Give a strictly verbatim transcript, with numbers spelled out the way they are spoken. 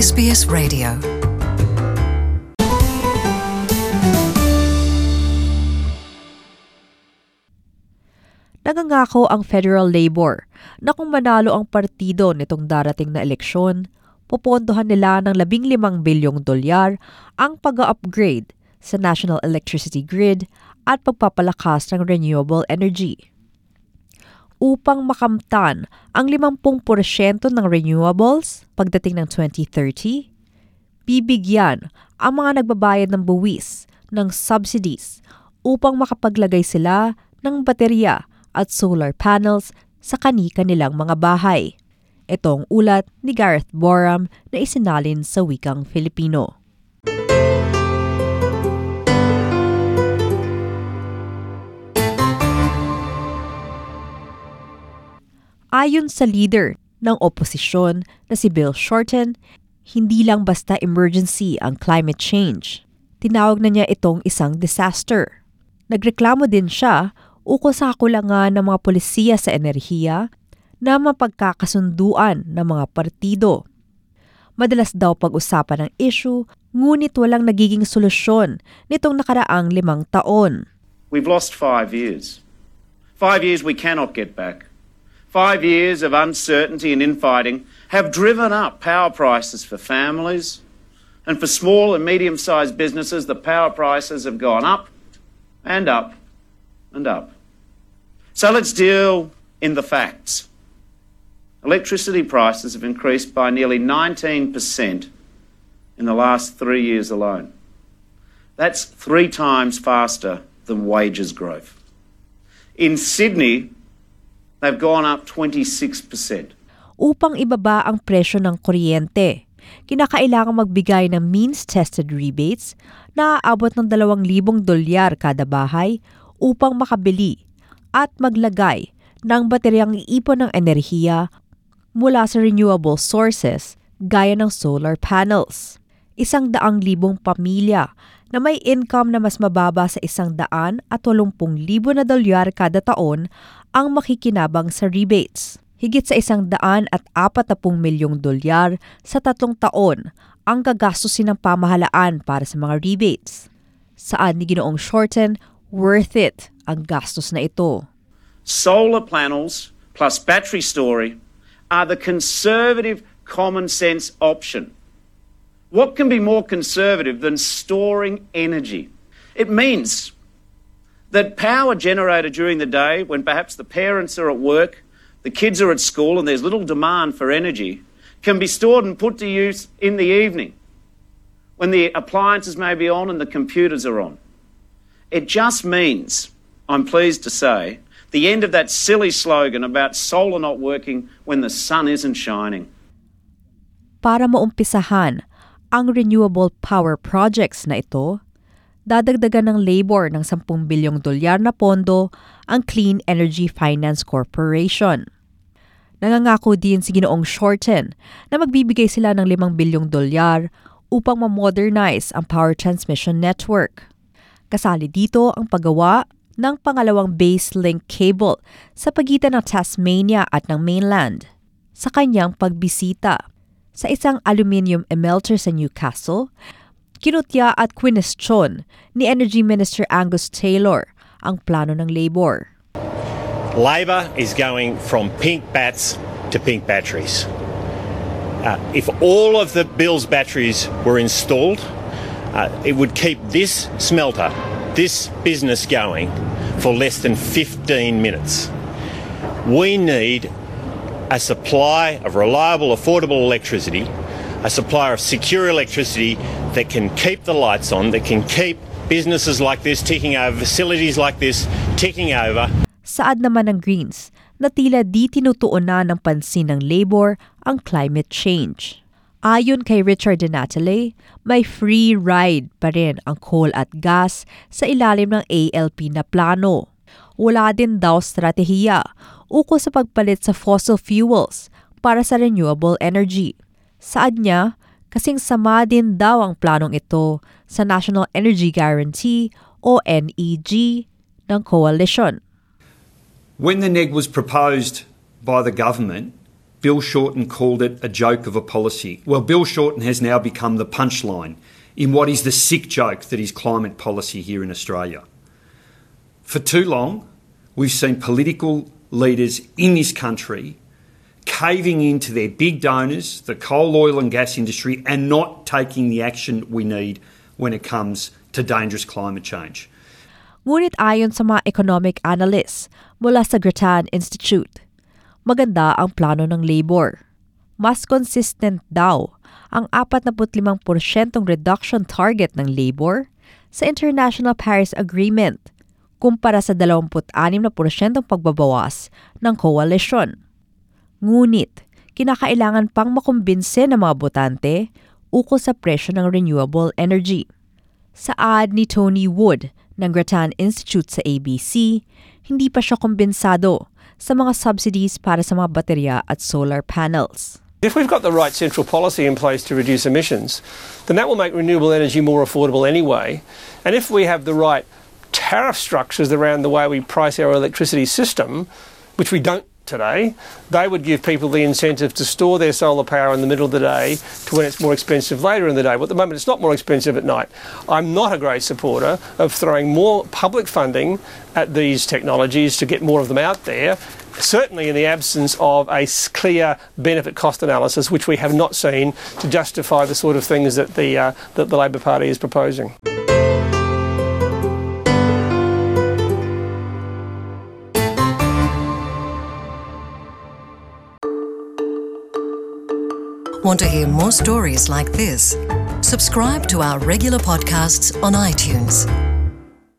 S B S Radio. Nangangako ang Federal Labor na kung manalo ang partido nitong darating na eleksyon, pupondohan nila ng labing limang bilyong dolyar ang pag-upgrade sa National Electricity Grid at pagpapalakas ng renewable energy. Upang makamtan ang fifty percent ng renewables pagdating ng twenty thirty, bibigyan ang mga nagbabayad ng buwis ng subsidies upang makapaglagay sila ng baterya at solar panels sa kani-kanilang mga bahay. Ito ang ulat ni Gareth Boram na isinalin sa wikang Filipino. Ayon sa leader ng oposisyon na si Bill Shorten, hindi lang basta emergency ang climate change. Tinawag na niya itong isang disaster. Nagreklamo din siya ukol sa kakulangan ng mga polisiya sa enerhiya na mapagkakasunduan ng mga partido. Madalas daw pag-usapan ng issue, ngunit walang nagiging solusyon nitong nakaraang limang taon. We've lost five years. Five years we cannot get back. Five years of uncertainty and infighting have driven up power prices for families, and for small and medium-sized businesses, the power prices have gone up and up and up. So let's deal in the facts. Electricity prices have increased by nearly nineteen percent in the last three years alone. That's three times faster than wages growth. In Sydney, they've gone up twenty-six percent. Upang ibaba ang presyo ng kuryente, kinakailangan magbigay ng means-tested rebates na aabot ng dalawang libong dolyar kada bahay upang makabili at maglagay ng bateryang iipon ng enerhiya mula sa renewable sources gaya ng solar panels. Isang daang libong pamilya na may income na mas mababa sa isang daan at walumpung libo na dolyar kada taon ang makikinabang sa rebates. Higit sa isang daan at apat na pung milyong dolyar sa tatlong taon ang gagastusin ng pamahalaan para sa mga rebates. Saan ni Ginoong Shorten, worth it ang gastos na ito. Solar panels plus battery storage are the conservative common sense option. What can be more conservative than storing energy? It means that power generated during the day when perhaps the parents are at work, the kids are at school and there's little demand for energy can be stored and put to use in the evening when the appliances may be on and the computers are on. It just means, I'm pleased to say, the end of that silly slogan about solar not working when the sun isn't shining. Para maumpisahan ang renewable power projects na ito, dadagdagan ng labor ng ten bilyong dolyar na pondo ang Clean Energy Finance Corporation. Nangangako din si Ginoong Shorten na magbibigay sila ng limang bilyong dolyar upang ma-modernize ang power transmission network. Kasali dito ang paggawa ng pangalawang base link cable sa pagitan ng Tasmania at ng mainland. Sa kanyang pagbisita sa isang aluminium emelter sa Newcastle, kinutya at kwinestyon ni Energy Minister Angus Taylor ang plano ng Labor. Labor is going from pink bats to pink batteries. Uh, if all of the Bill's batteries were installed, uh, it would keep this smelter, this business going for less than fifteen minutes. We need a supply of reliable, affordable electricity, a supply of secure electricity that can keep the lights on, that can keep businesses like this ticking over, facilities like this ticking over. Saad naman ng Greens na tila di tinutuunan ng pansin ng Labor ang climate change. Ayon kay Richard Denatale, may free ride pa rin ang coal at gas sa ilalim ng A L P na plano. Wala din daw stratehiya ukol sa pagpalit sa fossil fuels para sa renewable energy. Saad niya, kasing sama din daw ang planong ito sa National Energy Guarantee o N E G ng coalition. When the N E G was proposed by the government, Bill Shorten called it a joke of a policy. Well, Bill Shorten has now become the punchline in what is the sick joke that is climate policy here in Australia. For too long, we've seen political leaders in this country caving into their big donors, the coal, oil and gas industry, and not taking the action we need when it comes to dangerous climate change. Ngunit ayon sa mga economic analysts mula sa Grattan Institute, maganda ang plano ng Labor. Mas consistent daw ang forty-five percent reduction target ng Labor sa International Paris Agreement kumpara sa twenty-six percent pagbabawas ng coalition. Ngunit, kinakailangan pang makumbinse ng mga botante ukol sa presyo ng renewable energy. Sa ad ni Tony Wood ng Grattan Institute sa A B C, hindi pa siya kumbensado sa mga subsidies para sa mga baterya at solar panels. If we've got the right central policy in place to reduce emissions, then that will make renewable energy more affordable anyway. And if we have the right tariff structures around the way we price our electricity system, which we don't today, they would give people the incentive to store their solar power in the middle of the day to when it's more expensive later in the day. Well, at the moment, it's not more expensive at night. I'm not a great supporter of throwing more public funding at these technologies to get more of them out there, certainly in the absence of a clear benefit cost analysis, which we have not seen to justify the sort of things that the, uh, that the Labor Party is proposing. Want to hear more stories like this? Subscribe to our regular podcasts on iTunes.